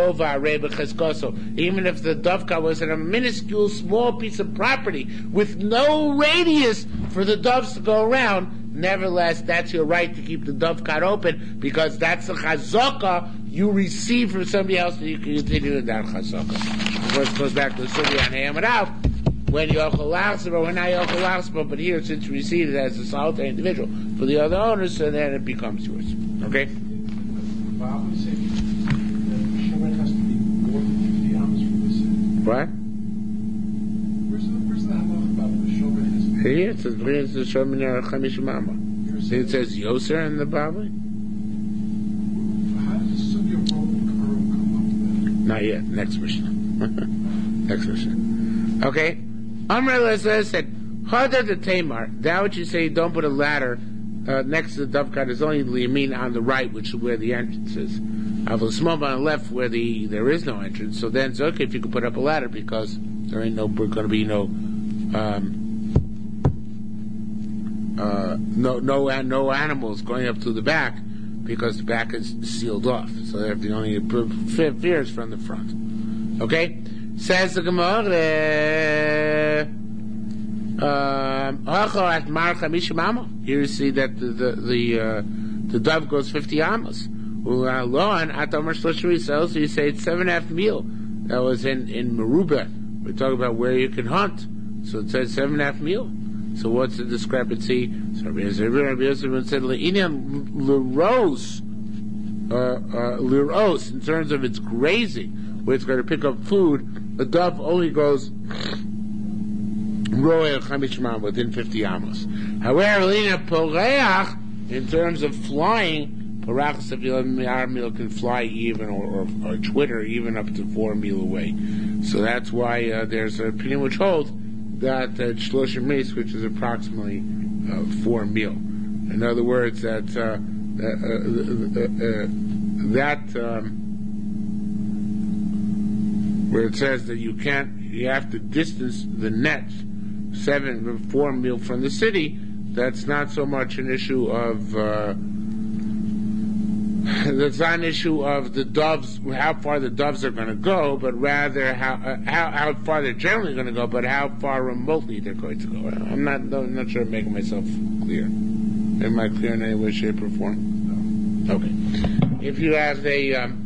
dovecot was in a minuscule small piece of property with no radius for the doves to go around, nevertheless, that's your right to keep the dovecot open because that's the chazaka you receive from somebody else and you can continue in that chazaka. Of course, it goes back to the Sugi on Hayam Rav, when you yochel lachseba, when not yochel lachseba, but here since you received it as a solitary individual for the other owners, so then it becomes yours. Okay? Bob was saying that the Shabbat has to be more than fifty amos from the city. What? Where's the, where's the halach about the Shabbat has to be? Here it says, brings the Shomin Chamish Mama. It says Yoser in the Bible? How does the Sugi of Rome and Karo come up with that? Not yet. Next Mishnah. Next Mishnah. Okay? Amr Elazar said, Hadar the Tamar, that what you say, don't put a ladder uh, next to the dovecot is only the yamin on the right, which is where the entrance is. Avol Smov on the left, where the there is no entrance. So then it's okay if you can put up a ladder because there ain't no going to be no um, uh, no no no animals going up to the back because the back is sealed off. So they're the only fears from the front. Okay, says the Gemara. Um, here you see that the the the, uh, the dove goes fifty amos. So you say it's seven and a half meal. That was in in Meruba. We're talking about where you can hunt. So it says seven and a half meal. So what's the discrepancy? So Rabbi Yosef said liros, liros in terms of its grazing, where it's going to pick up food. The dove only goes within fifty amos. However, in terms of flying, Parachas can fly even or, or, or twitter even up to four mil away. So that's why uh, there's an opinion which holds that uh, shloshim meis, which is approximately uh, four meal. In other words, that uh, uh, uh, uh, uh, that um, where it says that you can't, you have to distance the net seven, four mil from the city. That's not so much an issue of. Uh, That's not an issue of the doves, how far the doves are going to go, but rather how uh, how, how far they're generally going to go, but how far remotely they're going to go. I'm not I'm not sure I'm making myself clear. Am I clear in any way, shape, or form? No. Okay. If you have a um,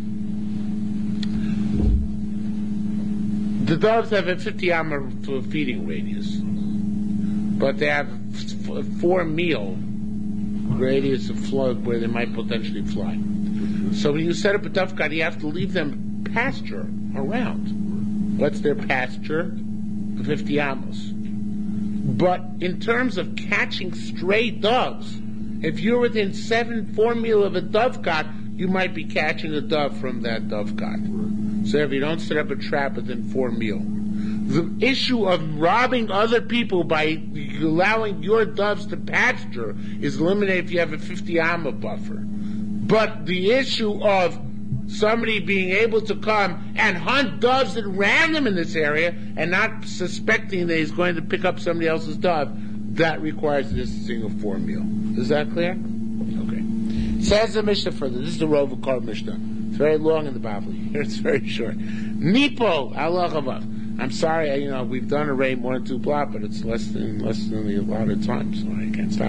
the doves have a fifty amma feeding radius, but they have f- four meal radius of flood where they might potentially fly. So when you set up a dovecot, you have to leave them pasture around. What's their pasture? fifty amos. But in terms of catching stray doves, if you're within seven, four mil of a dovecot, you might be catching a dove from that dovecot. So if you don't set up a trap within four mil. The issue of robbing other people by allowing your doves to pasture is eliminated if you have a fifty amma buffer. But the issue of somebody being able to come and hunt doves at random in this area and not suspecting that he's going to pick up somebody else's dove, that requires the distancing of four mil. Is that clear? Okay. Says the Mishnah further. This is the Rova Kar Mishnah. It's very long in the Bavli. Here it's very short. Nipo Allah Chavav. I'm sorry, you know, we've done a rate more than two block, but it's less than less than the allotted time, so I can't stop.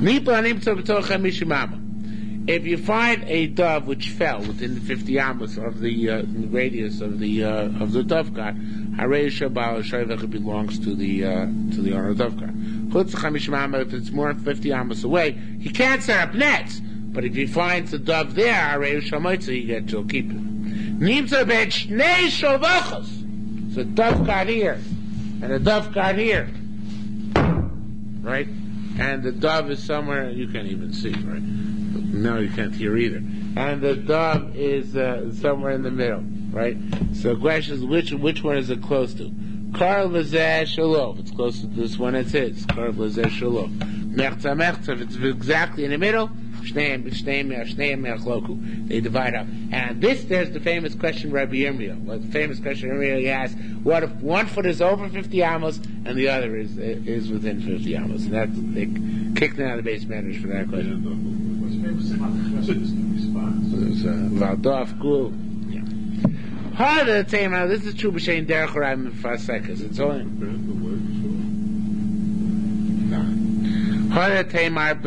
If you find a dove which fell within the fifty amos of the, uh, the radius of the uh, of the dovecot, it belongs to the uh, to the owner of the dovecot. If it's more than fifty amos away, he can't set up nets. But if he finds the dove there, he get to keep it. So a dove got here, and a dove got here, right? And the dove is somewhere, you can't even see, right? No, you can't hear either. And the dove is uh, somewhere in the middle, right? So the question is, which which one is it close to? Karl v'zeh shalom. If it's close to this one, it's his. Karl v'zeh shalom. Mechza mechza. If it's exactly in the middle, They divide up. And this, there's the famous question Rabbi Yirmiyah. Well, the famous question Rabbi Yirmiyah asked, what if one foot is over fifty amos and the other is is within fifty amos? And that, they kicked out of the base managers for that question. What's famous about the question response? Valdov Gul. Yeah. Harder Tema, this is true b'shein derech horaim fasekas. It's only... That's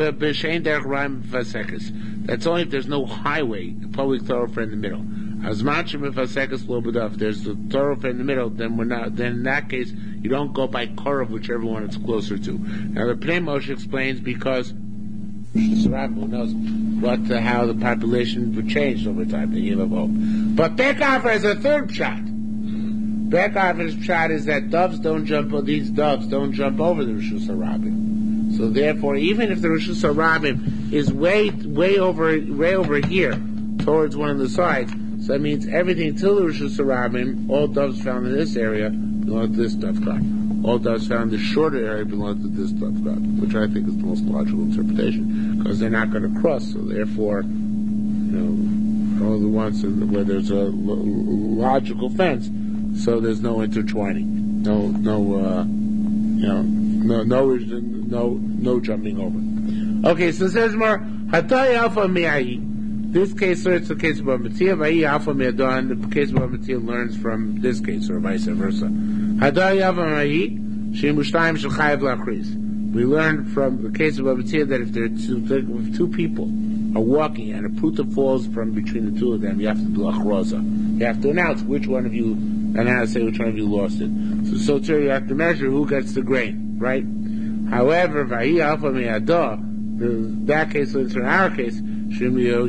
only if there's no highway, a public thoroughfare in the middle. As much if there's the thoroughfare in the middle, then we're not. Then in that case, you don't go by Korov, whichever one it's closer to. Now the Pnei Moshe explains because who knows what the, how the population would change over time. The Yom Hov. But Bekafar is a third shot. Bekafar's shot is that doves don't jump. These doves don't jump over the Rishus Harabim. So therefore, even if the Rishus Harabim is way, way over, way over here, towards one of the sides, so that means everything till the Rishus Harabim, all doves found in this area belong to this dovecot. All doves found in the shorter area belong to this dovecot, which I think is the most logical interpretation, because they're not going to cross. So therefore, you know, all the ones where there's a logical fence, so there's no intertwining, no, no, uh, you know, no, no, no, no jumping over. Okay, so it says more, Hatai Alpha Mi'ai. This case starts the case of Matia, Vai Alpha Mi'adon, the case of Matia learns from this case, or vice versa. Hatai Alpha Mi'ai, Shimushtaim Shulchayev Lachris. We learned from the case of Matia that if there are two, if two people are walking and a pruta falls from between the two of them, you have to do achroza. You have to announce which one of you, and how to say which one of you lost it. So, so too, you have to measure who gets the grain, right? However, Vahi Alpha Me'adah, that case, in our case, it's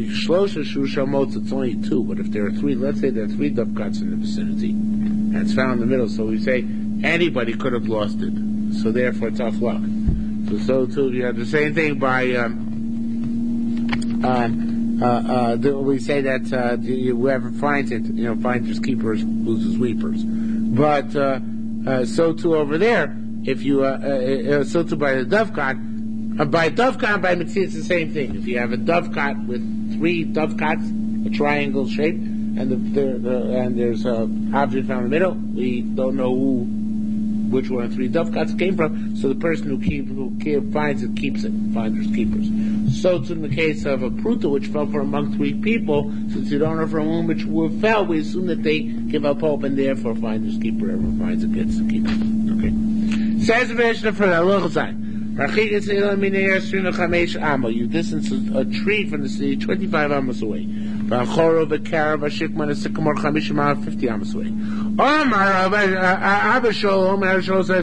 only two, but if there are three, let's say there are three dovecats in the vicinity, and it's found in the middle, so we say anybody could have lost it, so therefore tough luck. So, so too, you have the same thing by, um, um, uh, uh, the, we say that, uh, whoever finds it, you know, finders keepers loses weepers. But, uh, uh, so too over there, if you, uh, uh, uh, so too by the dovecot, uh, by dovecot, by mitzvah, it's the same thing. If you have a dovecot with three dovecots, a triangle shape, and the, the, the and there's an object found in the middle, we don't know who, which one of three dovecots came from, so the person who keep, who keep, finds it keeps it, finders keepers. So too in the case of a pruta which fell from among three people, since you don't know from whom which fell, we assume that they give up hope and therefore finders keeper, whoever finds it gets to keep it. Okay. Says the Mishnah for the Luchzai. You distance a tree from the city twenty-five amos away. fifty amos away. Abba Shalom says,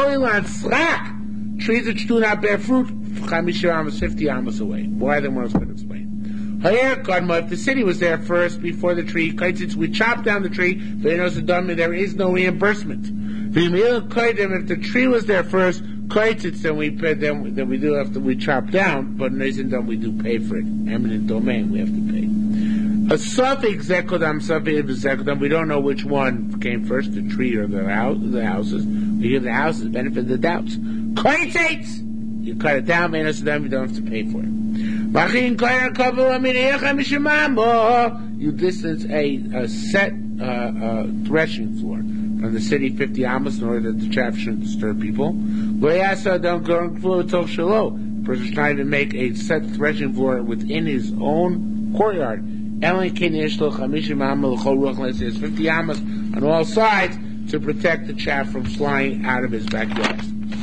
trees which do not bear fruit, fifty amos away. Why the more going to explain. If the city was there first before the tree, we chop down the tree, there is no reimbursement. If the tree was there first, then we pay, then, then we do have to we chop down, but we do pay for it. Eminent domain, we have to pay. A suffix zekodam, suffix zekodam. We don't know which one came first, the tree or the house. The houses. We give the houses the benefit of the doubts. Koitzates, you cut it down, man. So then we don't have to pay for it. You distance a, a set uh, uh, threshing floor from the city fifty amos in order that the chaff shouldn't disturb people. Don't go floor till shalo. The person's trying to make a set threshing floor within his own courtyard. It says fifty amos on all sides to protect the chaff from flying out of his backyard.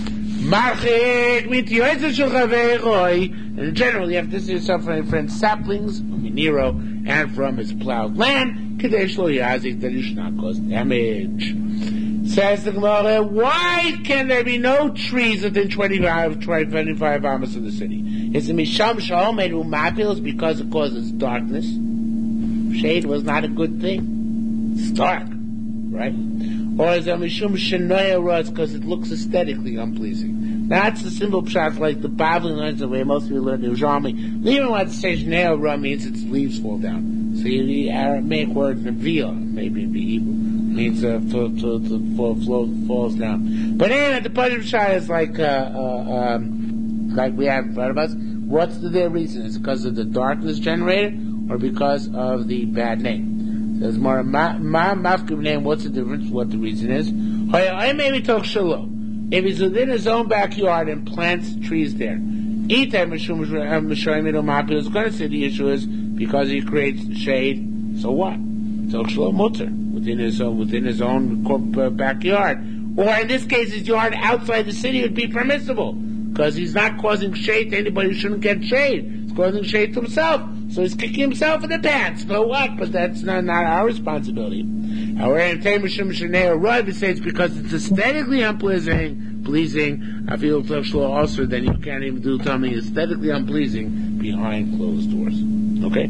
And in general, you have to distance yourself from different saplings, from Nero, and from his plowed land, that you should not cause damage. Says the Gemara, why can there be no trees within twenty-five, twenty-five amos of the city? Is it Misham Shalom Mapils because it causes darkness? Shade was not a good thing. It's dark, right? Or is it Mishum Shenoya Ruz because it looks aesthetically unpleasing? That's the simple pshat, like the Bavli learns the way most people learn the Yerushalmi. Even what the say Shenoya Ruz means its leaves fall down. So you the Aramaic word Neviah, maybe in the Hebrew, means uh, to, to, to fall, flow, falls down. But anyway, the Pashut pshat is like, uh, uh, um, like we have right about us. What's the their reason? Is it because of the darkness generated, or because of the bad name? There's more ma mafkim name. What's the difference? What the reason is? I maybe talk shalo. If he's within his own backyard and plants trees there, eat that mishum mishayim. It's going to say the issue is because he creates shade. So what? Talk shalo mutter within his own within his own backyard, or in this case, his yard outside the city would be permissible. Because he's not causing shade to anybody who shouldn't get shade. He's causing shade to himself. So he's kicking himself in the pants. So what? But that's not, not our responsibility. However, in Tamashim Shanei Rav, it says because it's aesthetically unpleasing, pleasing, I feel also, then you can't even do something aesthetically unpleasing behind closed doors. Okay?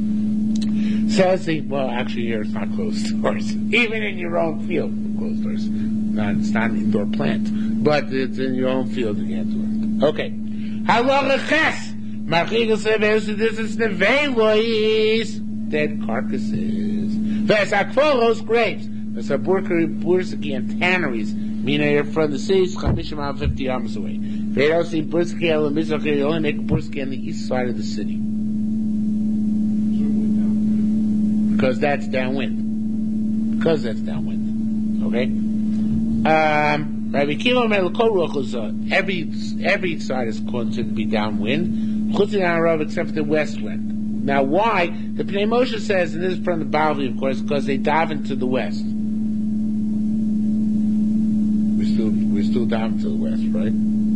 Says the, well, actually here it's not closed doors. Even in your own field, closed doors. Not, it's not an indoor plant. But it's in your own field, you can't do it. Okay. Halacha ches. Marchigas seveus distance nevelois. Dead carcasses. Ves akforos grapes. Ves aburkari bursaki and tanneries. Meaning from the cities, chamishim fifty amos away. They don't see bursaki and mizrach. They only make bursaki on the east side of the city. Because that's downwind. Because that's downwind. Okay? Um... Rabbi Kiva every every side is considered to be downwind, except the west wind. Now, why? The Pnei Moshe says, and this is from the Bavli, of course, because they daven to the west. We still we still daven to the west, right?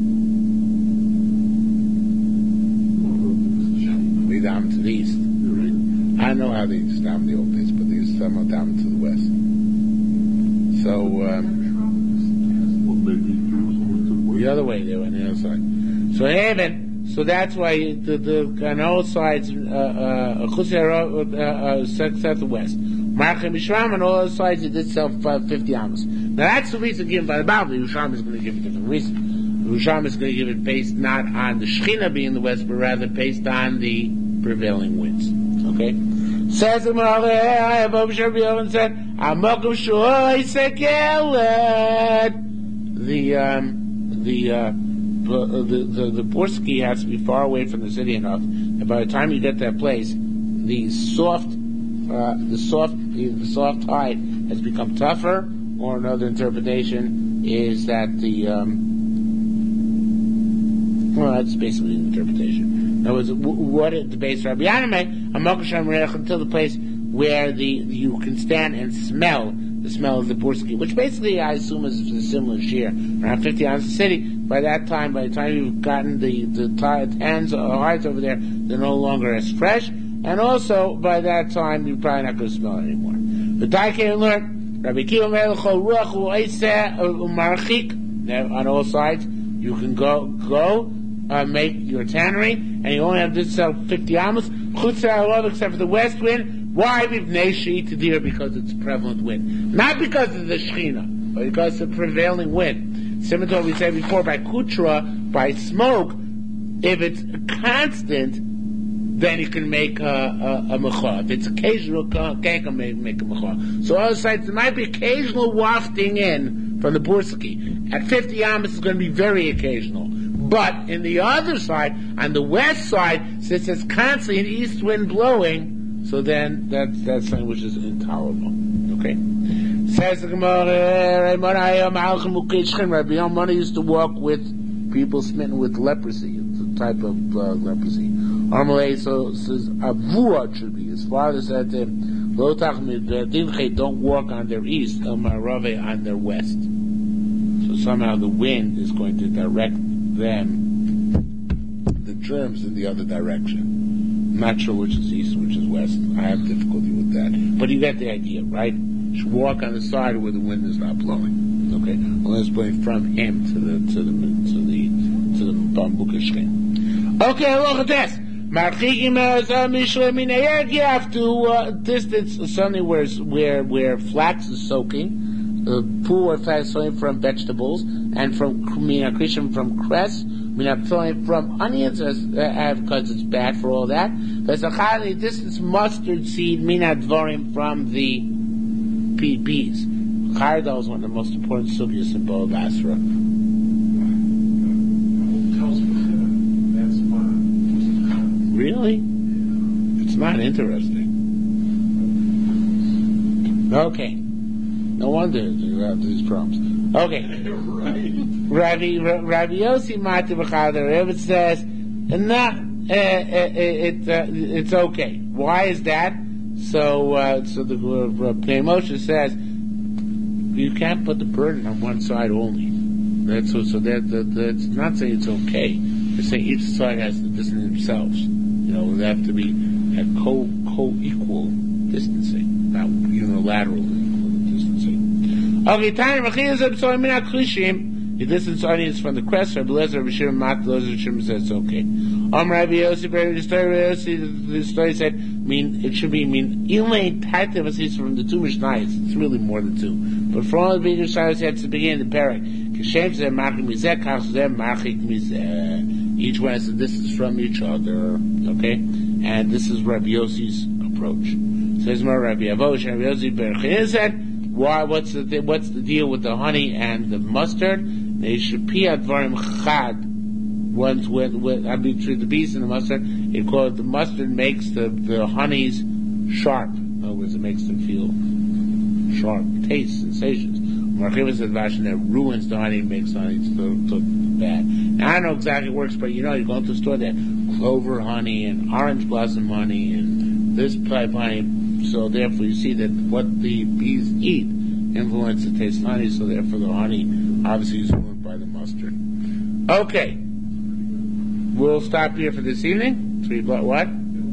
We daven to the east. Right? I don't know how they used to daven in the old days, but they used to somehow daven to the west. So. Um, The other way, they were on the other side. So even, so that's why the, the on all sides, uh, uh, uh, set the west. Marchim Mishram on all other sides, it did sell fifty amos. Now that's the reason given by the Bible. Yerushalmi is going to give a different reason. Yerushalmi is going to give it based not on the Shechina being in the west, but rather based on the prevailing winds. Okay? Says the Gemara, I have Rabbi Yovan said, Amokum Shoy Sekelet. The um, the, uh, the the the Borski has to be far away from the city enough, and by the time you get to that place, the soft uh, the soft the soft hide has become tougher. Or another interpretation is that the um, well, that's basically the interpretation. In other words, what it, the base Rabbi Yaname, until the place where the you can stand and smell the smell of the burski, which basically I assume is a similar shear. Around fifty ounces a city. By that time, by the time you've gotten the the hands or hides over there, they're no longer as fresh, and also by that time you're probably not going to smell it anymore. The Daike learned Rabbi Kiva Melechol Ruach U'Eiseh U'Marachik. On all sides, you can go go uh, make your tannery, and you only have to sell fifty amos. Chutz Ha'arov, except for the west wind. Why? Because it's a prevalent wind. Not because of the Shechina, but because of the prevailing wind. Similar to what we said before, by Kutra, by smoke, if it's constant, then you can make a, a, a mechah. If it's occasional, can't make, make a mechah. So other sides, there might be occasional wafting in from the Burski. At fifty amos, it's going to be very occasional. But in the other side, on the west side, since it's constantly an east wind blowing, so then that's that's something which is intolerable. Okay. Says the Gemara, Rabbi Yonah used to walk with people smitten with leprosy. It's a type of uh, leprosy. Amalei so says avua should be. His father said to him, "Lo tachmid, don't walk on their east, el marave on their west." So somehow the wind is going to direct them, the germs, in the other direction. I'm not sure which is east, which is west. I have difficulty with that. But you get the idea, right? You should walk on the side where the wind is not blowing. Okay? Well, it's blowing from him to the to the to the to the bambuka shchen. Okay, look at this. You have to uh, distance something where where where flax is soaking, uh, pool or flax is soaking from vegetables, and from mina from cress. Mina from onions, as, uh, because it's bad for all that. V'sachali, distance mustard seed, mina dvorim from the peas. Chardal is one of the most important sugyas in Bo Basra. Really? It's not interesting. Okay. No wonder you have these problems. Okay. Rabbi Rabbi Yossi Mati B'Chader, it says, not, uh, it, uh, it's okay. Why is that? So, uh, so the uh, Pnei Moshe says, you can't put the burden on one side only. That's so, so that, that, that's not saying it's okay. They're saying each side has to distance themselves. You know, they have to be at co, co-equal distancing, not unilateral distancing. Okay, time, the distance onions from the crest, Rabbi Lezer, Rabbi Shimon, Mat, Lezer, Shimon says it's okay. Um, Rabbi Yossi, the story, the story said, mean, it should be, mean, Elaine Tativ, as from the two Mishnayos, it's really more than two. But for all the bigger sides, it's the beginning of the parak. Kishem said, Machik Mizeh, Kach said, Machik Mizeh. Each one has the distance from each other, okay? And this is Rabbi Yossi's approach. Says more Rabbi Avosh, Rabbi Yossi, Berchin said, why, what's the, th- what's the deal with the honey and the mustard? They should pia dvarim chad. Once with, with, I mean, through the bees and the mustard, it called, the mustard makes the, the honeys sharp. In other words, it makes them feel sharp, taste, sensations. Marchiva said, Vashin, that ruins the honey, makes the honey so, so bad. Now, I don't know exactly how it works, but you know, you go to the store, there clover honey and orange blossom honey and this type of honey. So therefore, you see that what the bees eat influences the taste of honey, so therefore the honey obviously is ruined by the mustard. Okay. We'll stop here for this evening. Three, but what?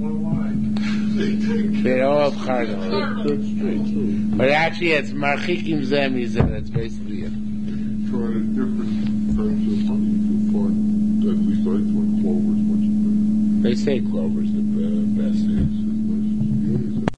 They all have chardal. But actually, it's marchikim zemizah. That's basically it. Try different types of honey to find, at least I thought clover is much better. They say clover's the uh, best. Yes.